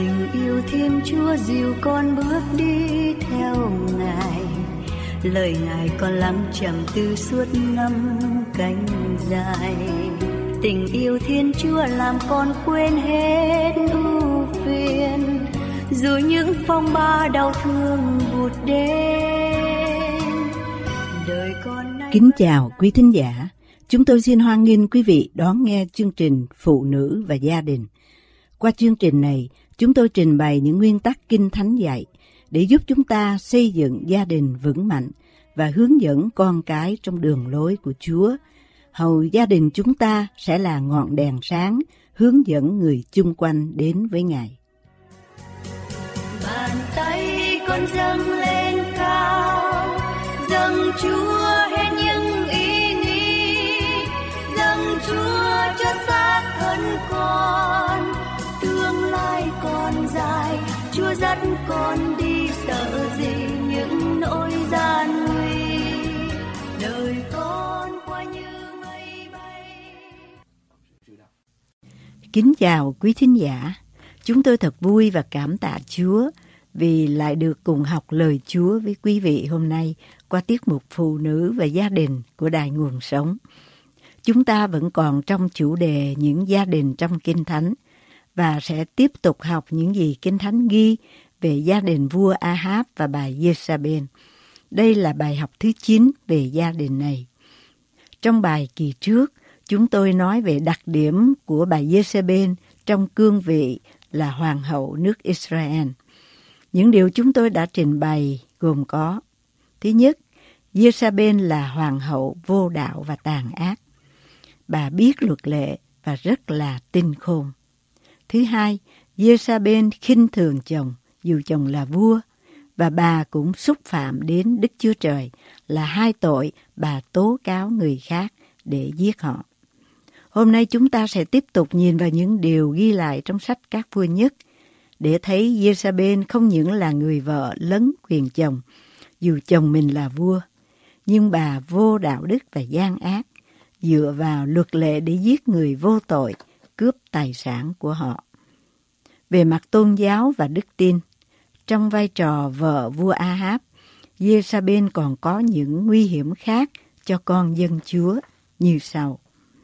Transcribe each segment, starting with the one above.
Tình yêu Thiên Chúa dìu con bước đi theo Ngài, lời Ngài con lắng trầm tư suốt năm cánh dài. Tình yêu Thiên Chúa làm con quên hết ưu phiền, dù những phong ba đau thương vụt đến. Đời con nay... Kính chào quý thính giả, chúng tôi xin hoan nghênh quý vị đón nghe chương trình Phụ nữ và gia đình. Qua chương trình này, chúng tôi trình bày những nguyên tắc Kinh Thánh dạy để giúp chúng ta xây dựng gia đình vững mạnh và hướng dẫn con cái trong đường lối của Chúa. Hầu gia đình chúng ta sẽ là ngọn đèn sáng hướng dẫn người chung quanh đến với Ngài. Bàn tay con dâng lên cao, dâng Chúa hết những ý nghĩ, dâng Chúa cho xác thân con. Tương lai còn dài, Chúa dắt con đi, sợ gì những nỗi gian nguy. Đời con qua như mây bay. Kính chào quý thính giả, chúng tôi thật vui và cảm tạ Chúa vì lại được cùng học lời Chúa với quý vị hôm nay qua tiết mục Phụ nữ và gia đình của Đài Nguồn Sống. Chúng ta vẫn còn trong chủ đề những gia đình trong Kinh Thánh và sẽ tiếp tục học những gì Kinh Thánh ghi về gia đình vua Ahab và bà Giê-sa-bên. Đây là bài học thứ 9 về gia đình này. Trong bài kỳ trước, chúng tôi nói về đặc điểm của bà Giê-sa-bên trong cương vị là hoàng hậu nước Israel. Những điều chúng tôi đã trình bày gồm có: thứ nhất, Giê-sa-bên là hoàng hậu vô đạo và tàn ác. Bà biết luật lệ và rất là tinh khôn. Thứ hai, Giê-sa-bên khinh thường chồng dù chồng là vua, và bà cũng xúc phạm đến Đức Chúa Trời, là hai tội bà tố cáo người khác để giết họ. Hôm nay chúng ta sẽ tiếp tục nhìn vào những điều ghi lại trong sách Các Vua Nhất để thấy Giê-sa-bên không những là người vợ lấn quyền chồng dù chồng mình là vua, nhưng bà vô đạo đức và gian ác, dựa vào luật lệ để giết người vô tội, cướp tài sản của họ. Về mặt tôn giáo và đức tin, trong vai trò vợ vua Ahab, Giê-sa-bên còn có những nguy hiểm khác cho con dân Chúa như sau.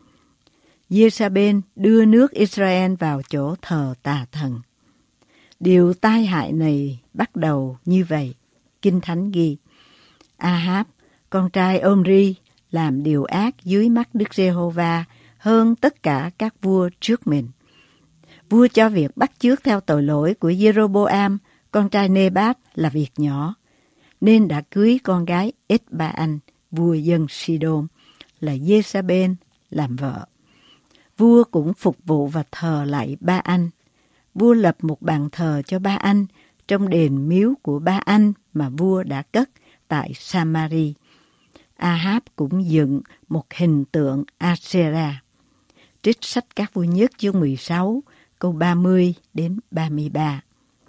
Giê-sa-bên đưa nước Israel vào chỗ thờ tà thần. Điều tai hại này bắt đầu như vậy. Kinh Thánh ghi: Ahab, con trai Omri, làm điều ác dưới mắt Đức Giê-hô-va hơn tất cả các vua trước mình. Vua cho việc bắt chước theo tội lỗi của Giê-rô-bô-am, con trai Nê-bát, là việc nhỏ, nên đã cưới con gái Ết-ba-anh, vua dân Si-đôn, là Giê-sa-bên, làm vợ. Vua cũng phục vụ và thờ lạy Ba-anh. Vua lập một bàn thờ cho Ba-anh trong đền miếu của Ba-anh mà vua đã cất tại Sa-ma-ri. Ahab cũng dựng một hình tượng A-sê-ra. Trích sách Các Vua Nhất chương 16, câu 30 đến 33.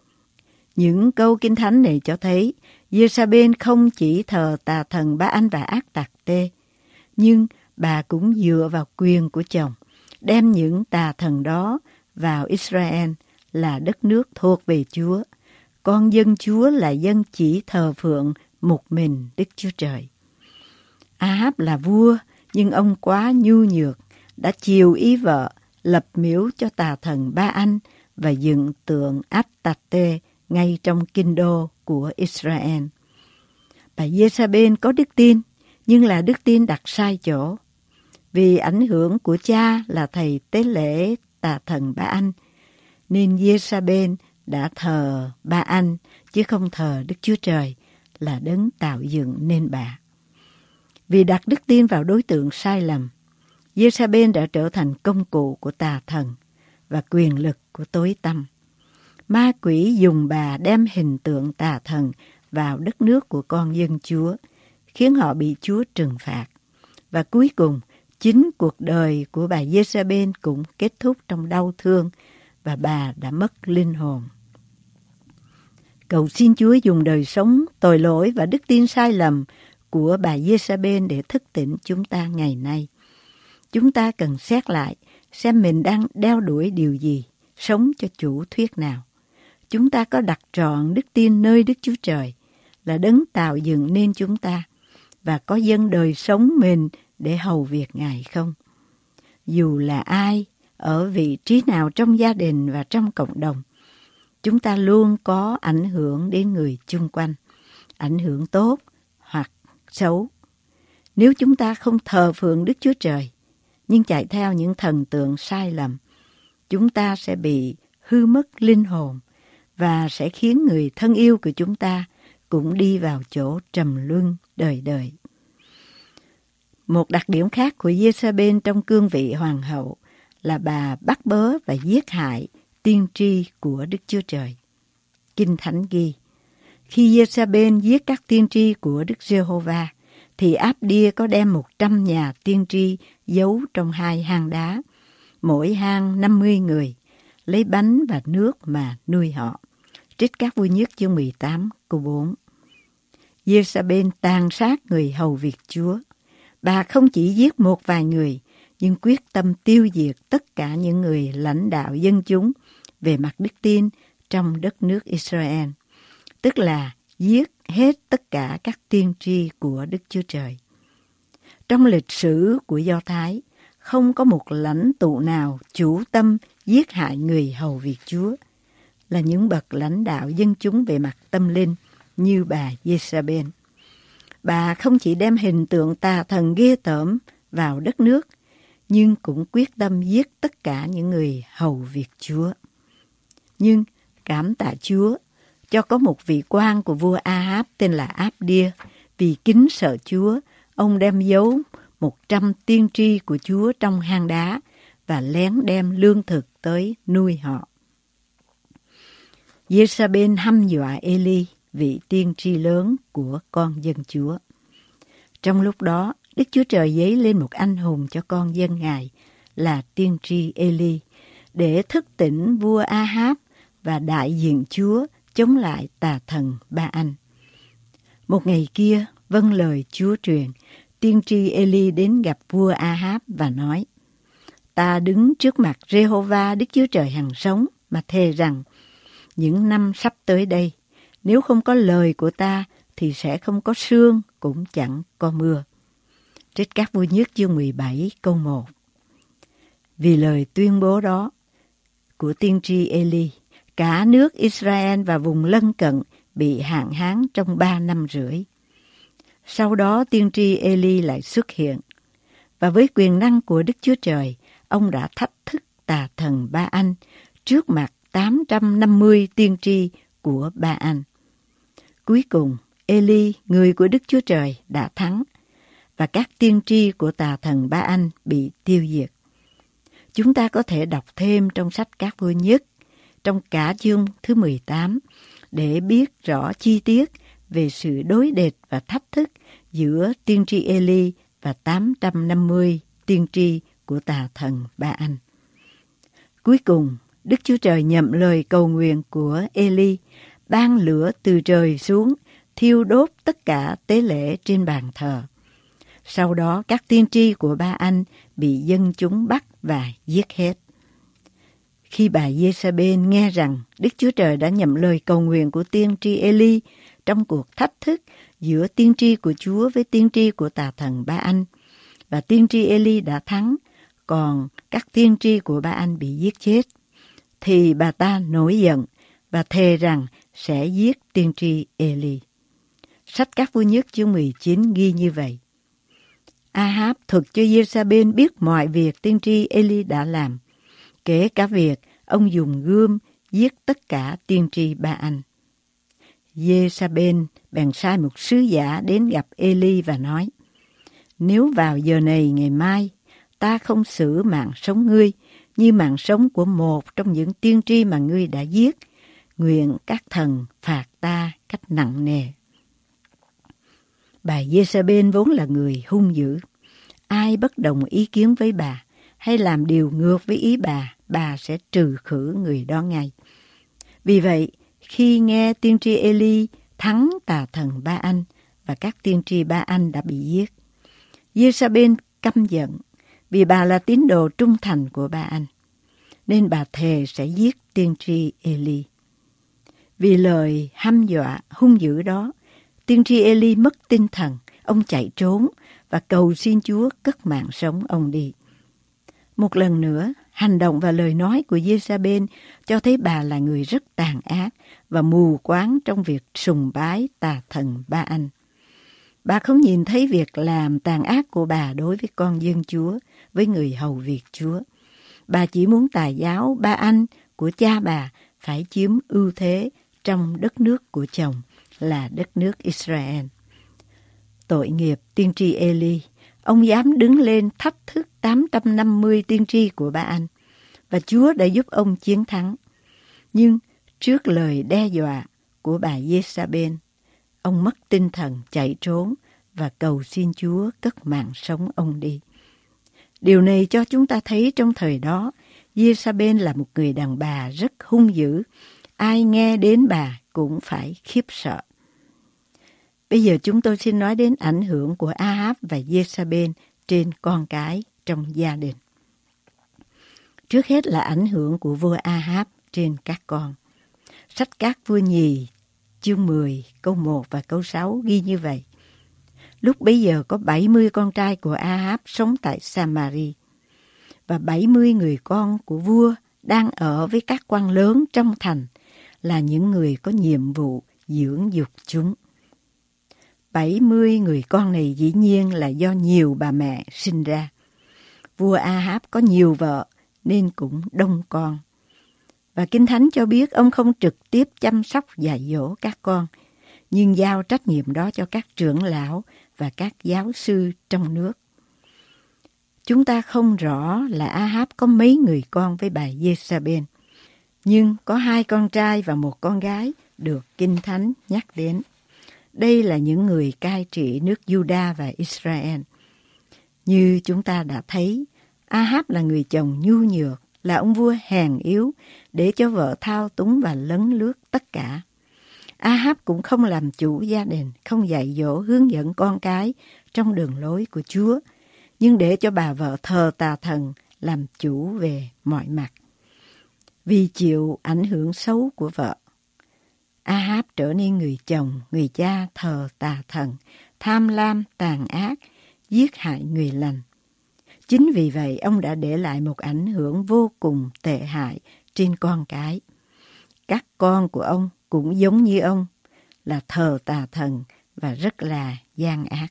Những câu Kinh Thánh này cho thấy Giê-sa-bên không chỉ thờ tà thần Ba-anh và Ác-tạc-tê, nhưng bà cũng dựa vào quyền của chồng, đem những tà thần đó vào Israel, là đất nước thuộc về Chúa. Con dân Chúa là dân chỉ thờ phượng một mình Đức Chúa Trời. Ahab là vua, nhưng ông quá nhu nhược, đã chiều ý vợ, lập miếu cho tà thần Ba-anh và dựng tượng Át-tạc-tê ngay trong kinh đô của Israel. Bà Giê-sa-bên có đức tin, nhưng là đức tin đặt sai chỗ. Vì ảnh hưởng của cha là thầy tế lễ tà thần Ba-anh, nên Giê-sa-bên đã thờ Ba-anh chứ không thờ Đức Chúa Trời, là đấng tạo dựng nên bà. Vì đặt đức tin vào đối tượng sai lầm, Giê-sa-bên đã trở thành công cụ của tà thần và quyền lực của tối tăm. Ma quỷ dùng bà đem hình tượng tà thần vào đất nước của con dân Chúa, khiến họ bị Chúa trừng phạt. Và cuối cùng, chính cuộc đời của bà Giê-sa-bên cũng kết thúc trong đau thương và bà đã mất linh hồn. Cầu xin Chúa dùng đời sống, tội lỗi và đức tin sai lầm của bà Giê-sa-bên để thức tỉnh chúng ta ngày nay. Chúng ta cần xét lại xem mình đang đeo đuổi điều gì, sống cho chủ thuyết nào. chúng ta có đặt trọn đức tin nơi Đức Chúa Trời là đấng tạo dựng nên chúng ta và có dâng đời sống mình để hầu việc Ngài không? Dù là ai, ở vị trí nào trong gia đình và trong cộng đồng, chúng ta luôn có ảnh hưởng đến người chung quanh, ảnh hưởng tốt hoặc xấu. Nếu chúng ta không thờ phượng Đức Chúa Trời, nhưng chạy theo những thần tượng sai lầm, chúng ta sẽ bị hư mất linh hồn và sẽ khiến người thân yêu của chúng ta cũng đi vào chỗ trầm luân đời đời. Một đặc điểm khác của Giê-sa-bên trong cương vị hoàng hậu là bà bắt bớ và giết hại tiên tri của Đức Chúa Trời. Kinh Thánh ghi, khi Giê-sa-bên giết các tiên tri của Đức Giê-hô-va, thì Áp-đia có đem 100 nhà tiên tri giấu trong 2 hang đá, mỗi hang 50 người, lấy bánh và nước mà nuôi họ. Trích Các Vua Nhất chương 18 câu 4. Giê-sa-bên tàn sát người hầu việc Chúa. Bà không chỉ giết một vài người, nhưng quyết tâm tiêu diệt tất cả những người lãnh đạo dân chúng về mặt đức tin trong đất nước Israel, tức là giết hết tất cả các tiên tri của Đức Chúa Trời. Trong lịch sử của Do Thái, không có một lãnh tụ nào chủ tâm giết hại người hầu việc Chúa, là những bậc lãnh đạo dân chúng về mặt tâm linh như bà Giê-sa-bên. Bà không chỉ đem hình tượng tà thần ghê tởm vào đất nước, nhưng cũng quyết tâm giết tất cả những người hầu việc Chúa. Nhưng cảm tạ Chúa cho có một vị quan của vua A-háp tên là Áp-đia, vì kính sợ Chúa, ông đem giấu 100 tiên tri của Chúa trong hang đá và lén đem lương thực tới nuôi họ. Giê-sa-bên hăm dọa Ê-li, vị tiên tri lớn của con dân Chúa. Trong lúc đó, Đức Chúa Trời giấy lên một anh hùng cho con dân Ngài là tiên tri Ê-li, để thức tỉnh vua A-háp và đại diện Chúa chống lại tà thần Ba-anh. Một ngày kia, vâng lời Chúa truyền, tiên tri Ê-li đến gặp vua A-háp và nói: Ta đứng trước mặt Giê-hô-va Đức Chúa Trời hằng sống mà thề rằng những năm sắp tới đây, nếu không có lời của ta thì sẽ không có sương, cũng chẳng có mưa. Trích Các Vua Nhất chương 17 câu 1. Vì lời tuyên bố đó của tiên tri Ê-li, cả nước Israel và vùng lân cận bị hạn hán trong 3 năm rưỡi. Sau đó tiên tri Ê-li lại xuất hiện, và với quyền năng của Đức Chúa Trời, ông đã thách thức tà thần Ba-anh trước mặt 850 tiên tri của Ba-anh. Cuối cùng, Ê-li, người của Đức Chúa Trời, đã thắng, và các tiên tri của tà thần Ba-anh bị tiêu diệt. Chúng ta có thể đọc thêm trong sách Các Vua Nhất, trong cả chương thứ 18, để biết rõ chi tiết về sự đối địch và thách thức giữa tiên tri Ê-li và 850 tiên tri của tà thần Ba-anh. Cuối cùng, Đức Chúa Trời nhậm lời cầu nguyện của Ê-li, ban lửa từ trời xuống, thiêu đốt tất cả tế lễ trên bàn thờ. Sau đó, các tiên tri của Ba-anh bị dân chúng bắt và giết hết. Khi bà Giê-sa-bên nghe rằng Đức Chúa Trời đã nhậm lời cầu nguyện của tiên tri Ê-li trong cuộc thách thức giữa tiên tri của Chúa với tiên tri của tà thần Ba-anh, và tiên tri Ê-li đã thắng, còn các tiên tri của Ba-anh bị giết chết, thì bà ta nổi giận và thề rằng sẽ giết tiên tri Ê-li. Sách Các Vua Nhất chương 19 ghi như vậy. A-háp thuật cho Giê-sa-bên biết mọi việc tiên tri Ê-li đã làm, kể cả việc ông dùng gươm giết tất cả tiên tri Ba-anh. Giê-sa-bên bèn sai một sứ giả đến gặp Ê-li và nói: Nếu vào giờ này ngày mai, ta không xử mạng sống ngươi như mạng sống của một trong những tiên tri mà ngươi đã giết, nguyện các thần phạt ta cách nặng nề. Bà Giê-sa-bên vốn là người hung dữ. Ai bất đồng ý kiến với bà hay làm điều ngược với ý bà sẽ trừ khử người đó ngay. Vì vậy, khi nghe tiên tri Ê-li thắng tà thần Ba-anh và các tiên tri Ba-anh đã bị giết, Giê-sa-bên căm giận vì bà là tín đồ trung thành của Ba-anh, nên bà thề sẽ giết tiên tri Ê-li. Vì lời hăm dọa hung dữ đó, tiên tri Ê-li mất tinh thần, ông chạy trốn và cầu xin Chúa cất mạng sống ông đi. Một lần nữa, hành động và lời nói của Giê-sa-bên cho thấy bà là người rất tàn ác và mù quáng trong việc sùng bái tà thần Ba-anh. Bà không nhìn thấy việc làm tàn ác của bà đối với con dân Chúa, với người hầu việc Chúa. Bà chỉ muốn tà giáo Ba-anh của cha bà phải chiếm ưu thế trong đất nước của chồng là đất nước Israel. Tội nghiệp tiên tri Ê-li, ông dám đứng lên thách thức 850 tiên tri của Ba-anh và Chúa đã giúp ông chiến thắng. Nhưng trước lời đe dọa của bà Giê-sa-bên, ông mất tinh thần chạy trốn và cầu xin Chúa cất mạng sống ông đi. Điều này cho chúng ta thấy trong thời đó, Giê-sa-bên là một người đàn bà rất hung dữ. Ai nghe đến bà cũng phải khiếp sợ. Bây giờ chúng tôi xin nói đến ảnh hưởng của A-háp và Giê-sa-bên trên con cái trong gia đình. Trước hết là ảnh hưởng của vua A-háp trên các con. Sách Các Vua Nhì, chương 10, câu 1 và câu 6 ghi như vậy. Lúc bấy giờ có 70 con trai của A-háp sống tại Sa-ma-ri, và 70 người con của vua đang ở với các quan lớn trong thành, là những người có nhiệm vụ dưỡng dục chúng. 70 người con này dĩ nhiên là do nhiều bà mẹ sinh ra. Vua A-háp có nhiều vợ nên cũng đông con. Và Kinh Thánh cho biết ông không trực tiếp chăm sóc dạy dỗ các con, nhưng giao trách nhiệm đó cho các trưởng lão và các giáo sư trong nước. Chúng ta không rõ là A-háp có mấy người con với bà Giê-sa-bên, nhưng có 2 con trai và 1 con gái được Kinh Thánh nhắc đến. Đây là những người cai trị nước Juda và Israel. Như chúng ta đã thấy, A-háp là người chồng nhu nhược, là ông vua hèn yếu để cho vợ thao túng và lấn lướt tất cả. A-háp cũng không làm chủ gia đình, không dạy dỗ hướng dẫn con cái trong đường lối của Chúa, nhưng để cho bà vợ thờ tà thần làm chủ về mọi mặt. Vì chịu ảnh hưởng xấu của vợ, A-háp trở nên người chồng, người cha thờ tà thần, tham lam, tàn ác, giết hại người lành. Chính vì vậy, ông đã để lại một ảnh hưởng vô cùng tệ hại trên con cái. Các con của ông cũng giống như ông, là thờ tà thần và rất là gian ác.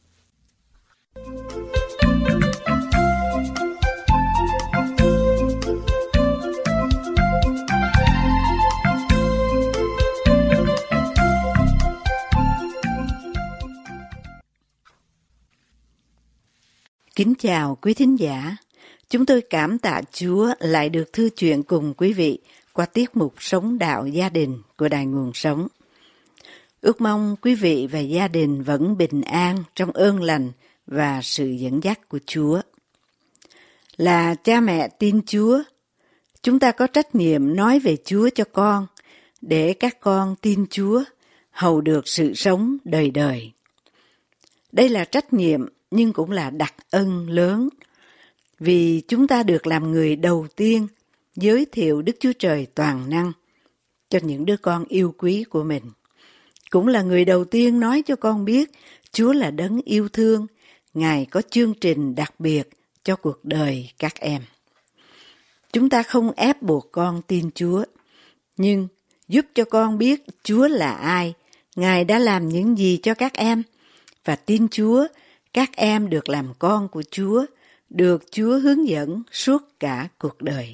Kính chào quý thính giả. Chúng tôi cảm tạ Chúa lại được thư chuyện cùng quý vị qua tiết mục Sống Đạo Gia Đình của Đài Nguồn Sống. Ước mong quý vị và gia đình vẫn bình an trong ơn lành và sự dẫn dắt của Chúa. Là cha mẹ tin Chúa, chúng ta có trách nhiệm nói về Chúa cho con, để các con tin Chúa, hầu được sự sống đời đời. Đây là trách nhiệm nhưng cũng là đặc ân lớn, vì chúng ta được làm người đầu tiên giới thiệu Đức Chúa Trời toàn năng cho những đứa con yêu quý của mình. Cũng là người đầu tiên nói cho con biết Chúa là đấng yêu thương, Ngài có chương trình đặc biệt cho cuộc đời các em. Chúng ta không ép buộc con tin Chúa, nhưng giúp cho con biết Chúa là ai, Ngài đã làm những gì cho các em, và tin Chúa, các em được làm con của Chúa, được Chúa hướng dẫn suốt cả cuộc đời.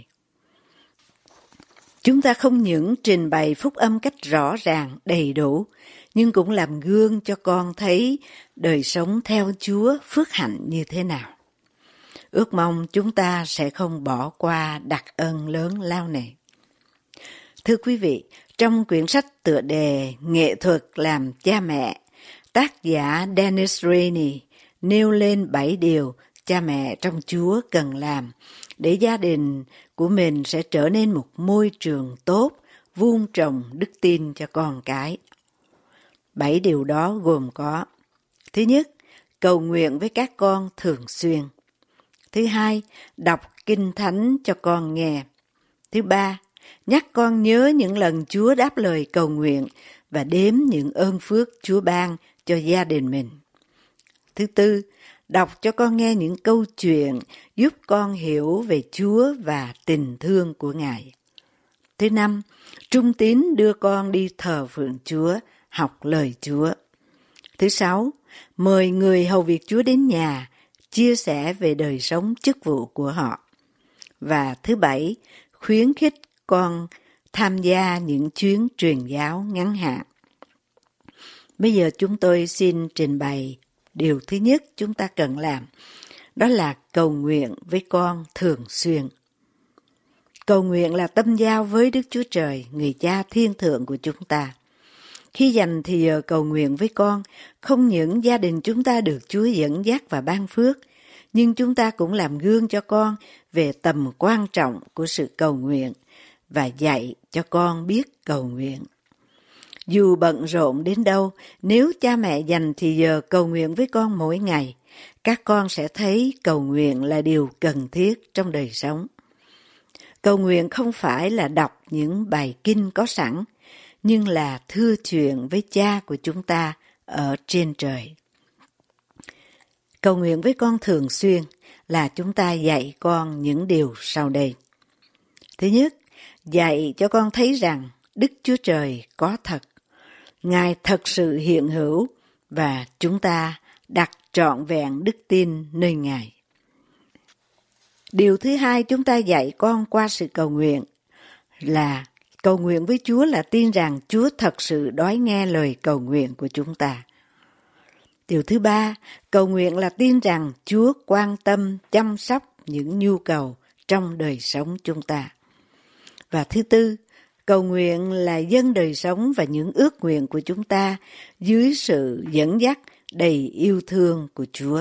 Chúng ta không những trình bày phúc âm cách rõ ràng, đầy đủ, nhưng cũng làm gương cho con thấy đời sống theo Chúa phước hạnh như thế nào. Ước mong chúng ta sẽ không bỏ qua đặc ân lớn lao này. Thưa quý vị, trong quyển sách tựa đề Nghệ thuật làm cha mẹ, tác giả Dennis Rainey nêu lên 7 điều cha mẹ trong Chúa cần làm để gia đình của mình sẽ trở nên một môi trường tốt, vun trồng đức tin cho con cái. 7 điều đó gồm có: thứ nhất, cầu nguyện với các con thường xuyên. Thứ hai, đọc Kinh Thánh cho con nghe. Thứ ba, nhắc con nhớ những lần Chúa đáp lời cầu nguyện và đếm những ơn phước Chúa ban cho gia đình mình. Thứ tư, đọc cho con nghe những câu chuyện giúp con hiểu về Chúa và tình thương của Ngài. Thứ năm, trung tín đưa con đi thờ phượng Chúa, học lời Chúa. Thứ sáu, mời người hầu việc Chúa đến nhà, chia sẻ về đời sống chức vụ của họ. Và thứ bảy, khuyến khích con tham gia những chuyến truyền giáo ngắn hạn. Bây giờ chúng tôi xin trình bày điều thứ nhất chúng ta cần làm, đó là cầu nguyện với con thường xuyên. Cầu nguyện là tâm giao với Đức Chúa Trời, người Cha thiên thượng của chúng ta. Khi dành thì giờ cầu nguyện với con, không những gia đình chúng ta được Chúa dẫn dắt và ban phước, nhưng chúng ta cũng làm gương cho con về tầm quan trọng của sự cầu nguyện và dạy cho con biết cầu nguyện. Dù bận rộn đến đâu, nếu cha mẹ dành thì giờ cầu nguyện với con mỗi ngày, các con sẽ thấy cầu nguyện là điều cần thiết trong đời sống. Cầu nguyện không phải là đọc những bài kinh có sẵn, nhưng là thưa chuyện với Cha của chúng ta ở trên trời. Cầu nguyện với con thường xuyên là chúng ta dạy con những điều sau đây. Thứ nhất, dạy cho con thấy rằng Đức Chúa Trời có thật. Ngài thật sự hiện hữu và chúng ta đặt trọn vẹn đức tin nơi Ngài. Điều thứ hai chúng ta dạy con qua sự cầu nguyện là cầu nguyện với Chúa là tin rằng Chúa thật sự đói nghe lời cầu nguyện của chúng ta. Điều thứ ba, cầu nguyện là tin rằng Chúa quan tâm, chăm sóc những nhu cầu trong đời sống chúng ta. Và thứ tư, cầu nguyện là dâng đời sống và những ước nguyện của chúng ta dưới sự dẫn dắt đầy yêu thương của Chúa.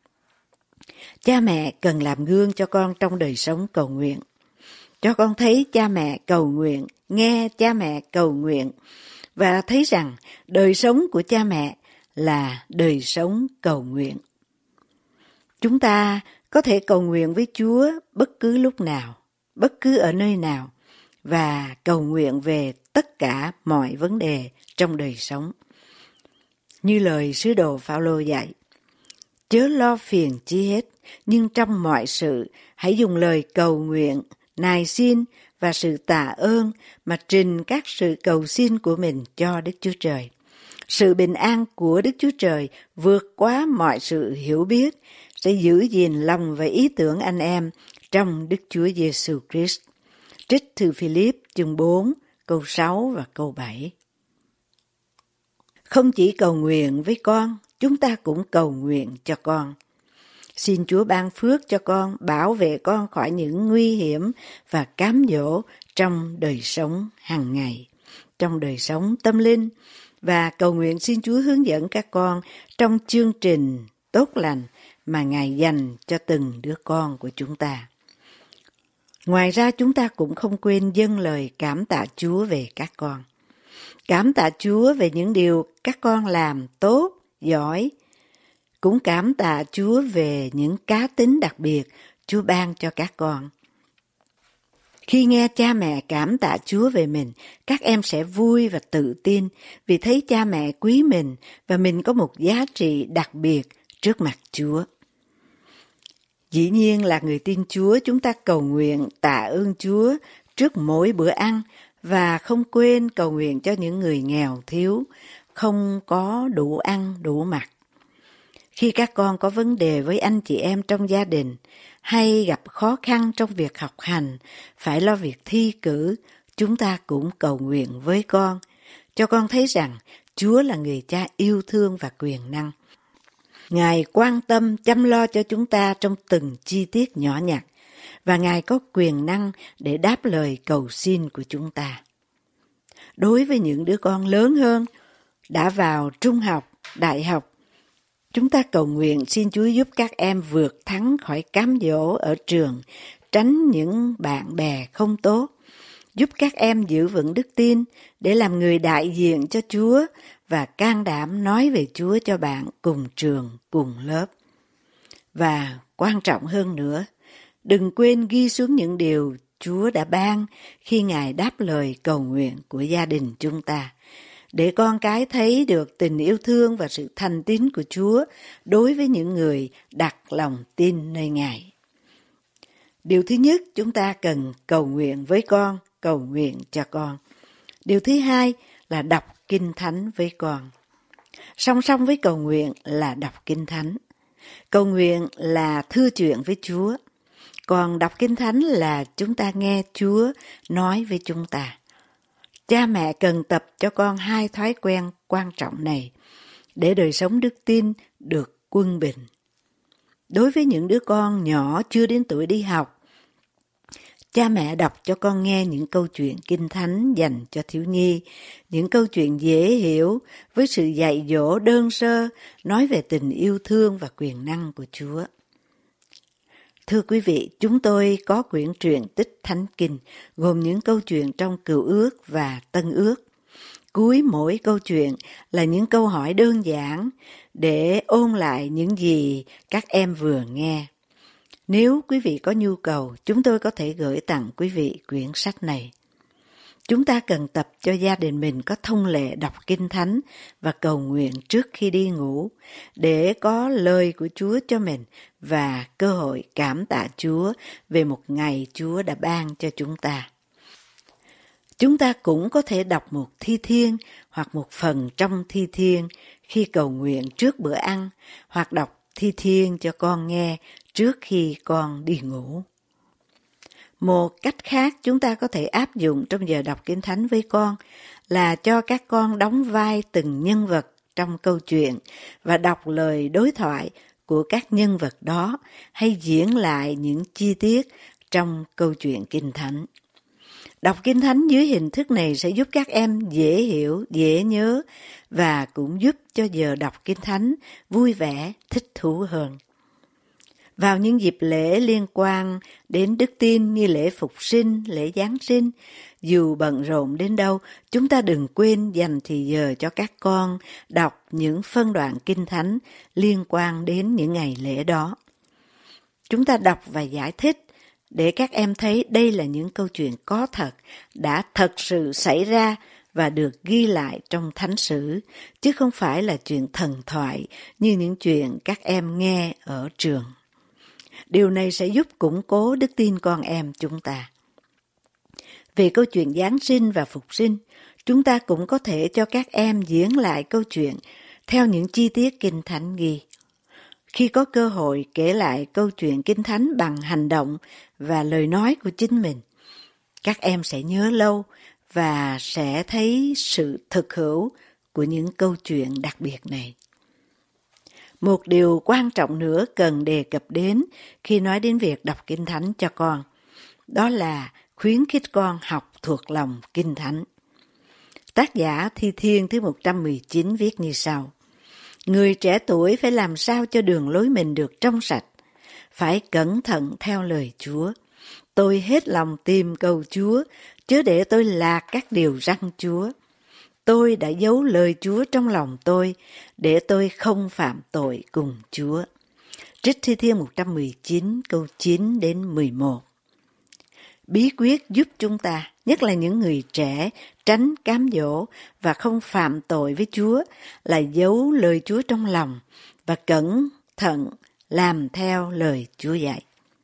Cha mẹ cần làm gương cho con trong đời sống cầu nguyện. Cho con thấy cha mẹ cầu nguyện, nghe cha mẹ cầu nguyện và thấy rằng đời sống của cha mẹ là đời sống cầu nguyện. Chúng ta có thể cầu nguyện với Chúa bất cứ lúc nào, bất cứ ở nơi nào và cầu nguyện về tất cả mọi vấn đề trong đời sống. Như lời sứ đồ Phao-lô dạy, chớ lo phiền chi hết, nhưng trong mọi sự hãy dùng lời cầu nguyện, nài xin và sự tạ ơn mà trình các sự cầu xin của mình cho Đức Chúa Trời. Sự bình an của Đức Chúa Trời vượt quá mọi sự hiểu biết sẽ giữ gìn lòng và ý tưởng anh em trong Đức Chúa Giêsu Christ. Trích từ Philip chương 4, câu 6 và câu 7. Không chỉ cầu nguyện với con, chúng ta cũng cầu nguyện cho con. Xin Chúa ban phước cho con, bảo vệ con khỏi những nguy hiểm và cám dỗ trong đời sống hàng ngày, trong đời sống tâm linh, và cầu nguyện xin Chúa hướng dẫn các con trong chương trình tốt lành mà Ngài dành cho từng đứa con của chúng ta. Ngoài ra chúng ta cũng không quên dâng lời cảm tạ Chúa về các con. Cảm tạ Chúa về những điều các con làm tốt, giỏi. Cũng cảm tạ Chúa về những cá tính đặc biệt Chúa ban cho các con. Khi nghe cha mẹ cảm tạ Chúa về mình, các em sẽ vui và tự tin vì thấy cha mẹ quý mình và mình có một giá trị đặc biệt trước mặt Chúa. Dĩ nhiên là người tin Chúa, chúng ta cầu nguyện tạ ơn Chúa trước mỗi bữa ăn và không quên cầu nguyện cho những người nghèo thiếu, không có đủ ăn đủ mặc. Khi các con có vấn đề với anh chị em trong gia đình hay gặp khó khăn trong việc học hành, phải lo việc thi cử, chúng ta cũng cầu nguyện với con, cho con thấy rằng Chúa là người cha yêu thương và quyền năng. Ngài quan tâm chăm lo cho chúng ta trong từng chi tiết nhỏ nhặt, và Ngài có quyền năng để đáp lời cầu xin của chúng ta. Đối với những đứa con lớn hơn, đã vào trung học, đại học, chúng ta cầu nguyện xin Chúa giúp các em vượt thắng khỏi cám dỗ ở trường, tránh những bạn bè không tốt, giúp các em giữ vững đức tin để làm người đại diện cho Chúa và can đảm nói về Chúa cho bạn cùng trường, cùng lớp. Và quan trọng hơn nữa, đừng quên ghi xuống những điều Chúa đã ban khi Ngài đáp lời cầu nguyện của gia đình chúng ta, để con cái thấy được tình yêu thương và sự thành tín của Chúa đối với những người đặt lòng tin nơi Ngài. Điều thứ nhất, chúng ta cần cầu nguyện với con, cầu nguyện cho con. Điều thứ hai là đọc Kinh Thánh với con. Song song với cầu nguyện là đọc Kinh Thánh. Cầu nguyện là thưa chuyện với Chúa, còn đọc Kinh Thánh là chúng ta nghe Chúa nói với chúng ta. Cha mẹ cần tập cho con hai thói quen quan trọng này để đời sống đức tin được quân bình. Đối với những đứa con nhỏ chưa đến tuổi đi học, cha mẹ đọc cho con nghe những câu chuyện Kinh Thánh dành cho thiếu nhi, những câu chuyện dễ hiểu với sự dạy dỗ đơn sơ nói về tình yêu thương và quyền năng của Chúa. Thưa quý vị, chúng tôi có quyển truyện tích Thánh Kinh gồm những câu chuyện trong Cựu Ước và Tân Ước. Cuối mỗi câu chuyện là những câu hỏi đơn giản để ôn lại những gì các em vừa nghe. Nếu quý vị có nhu cầu, chúng tôi có thể gửi tặng quý vị quyển sách này. Chúng ta cần tập cho gia đình mình có thông lệ đọc Kinh Thánh và cầu nguyện trước khi đi ngủ, để có lời của Chúa cho mình và cơ hội cảm tạ Chúa về một ngày Chúa đã ban cho chúng ta. Chúng ta cũng có thể đọc một thi thiên hoặc một phần trong thi thiên khi cầu nguyện trước bữa ăn, hoặc đọc thi thiên cho con nghe trước khi con đi ngủ. Một cách khác chúng ta có thể áp dụng trong giờ đọc Kinh Thánh với con là cho các con đóng vai từng nhân vật trong câu chuyện và đọc lời đối thoại của các nhân vật đó, hay diễn lại những chi tiết trong câu chuyện Kinh Thánh. Đọc Kinh Thánh dưới hình thức này sẽ giúp các em dễ hiểu, dễ nhớ và cũng giúp cho giờ đọc Kinh Thánh vui vẻ, thích thú hơn. Vào những dịp lễ liên quan đến đức tin như lễ Phục sinh, lễ Giáng sinh, dù bận rộn đến đâu, chúng ta đừng quên dành thì giờ cho các con đọc những phân đoạn Kinh Thánh liên quan đến những ngày lễ đó. Chúng ta đọc và giải thích để các em thấy đây là những câu chuyện có thật, đã thật sự xảy ra và được ghi lại trong Thánh sử, chứ không phải là chuyện thần thoại như những chuyện các em nghe ở trường. Điều này sẽ giúp củng cố đức tin con em chúng ta. Về câu chuyện Giáng sinh và Phục sinh, chúng ta cũng có thể cho các em diễn lại câu chuyện theo những chi tiết Kinh Thánh ghi. Khi có cơ hội kể lại câu chuyện Kinh Thánh bằng hành động và lời nói của chính mình, các em sẽ nhớ lâu và sẽ thấy sự thực hữu của những câu chuyện đặc biệt này. Một điều quan trọng nữa cần đề cập đến khi nói đến việc đọc Kinh Thánh cho con, đó là khuyến khích con học thuộc lòng Kinh Thánh. Tác giả Thi Thiên thứ 119 viết như sau: Người trẻ tuổi phải làm sao cho đường lối mình được trong sạch, phải cẩn thận theo lời Chúa. Tôi hết lòng tìm cầu Chúa, chớ để tôi lạc các điều răn Chúa. Tôi đã giấu lời Chúa trong lòng tôi, để tôi không phạm tội cùng Chúa. Trích Thi Thiên 119 câu 9 đến 11. Bí quyết giúp chúng ta, nhất là những người trẻ, tránh cám dỗ và không phạm tội với Chúa là giấu lời Chúa trong lòng và cẩn thận làm theo lời Chúa dạy.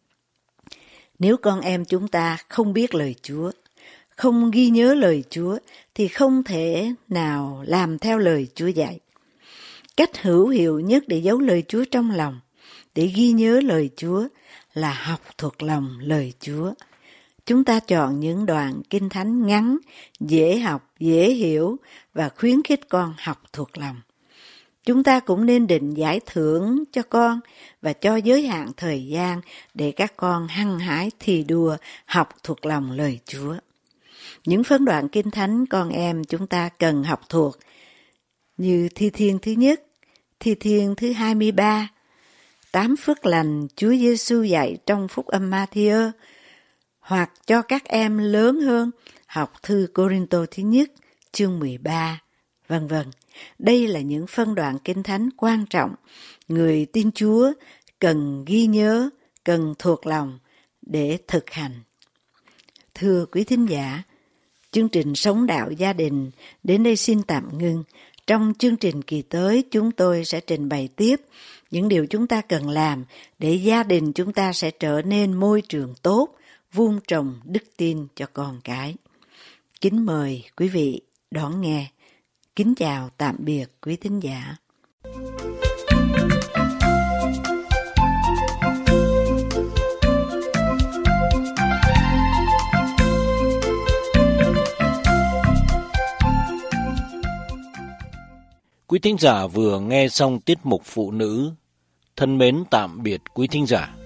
Nếu con em chúng ta không biết lời Chúa, không ghi nhớ lời Chúa thì không thể nào làm theo lời Chúa dạy. Cách hữu hiệu nhất để giấu lời Chúa trong lòng, để ghi nhớ lời Chúa là học thuộc lòng lời Chúa. Chúng ta chọn những đoạn Kinh Thánh ngắn, dễ học, dễ hiểu và khuyến khích con học thuộc lòng. Chúng ta cũng nên định giải thưởng cho con và cho giới hạn thời gian để các con hăng hái thi đua học thuộc lòng lời Chúa. Những phân đoạn Kinh Thánh con em chúng ta cần học thuộc như Thi Thiên thứ nhất, Thi Thiên thứ 23, 8 phước lành Chúa Giêsu dạy trong Phúc âm Ma-thi-ơ, hoặc cho các em lớn hơn học thư Cô-rinh-tô thứ nhất, chương 13, vân vân. Đây là những phân đoạn Kinh Thánh quan trọng, người tin Chúa cần ghi nhớ, cần thuộc lòng để thực hành. Thưa quý thính giả, chương trình Sống Đạo Gia Đình đến đây xin tạm ngưng. Trong chương trình kỳ tới, chúng tôi sẽ trình bày tiếp những điều chúng ta cần làm để gia đình chúng ta sẽ trở nên môi trường tốt, vun trồng đức tin cho con cái. Kính mời quý vị đón nghe. Kính chào tạm biệt quý thính giả. Quý thính giả vừa nghe xong tiết mục Phụ nữ. Thân mến tạm biệt quý thính giả.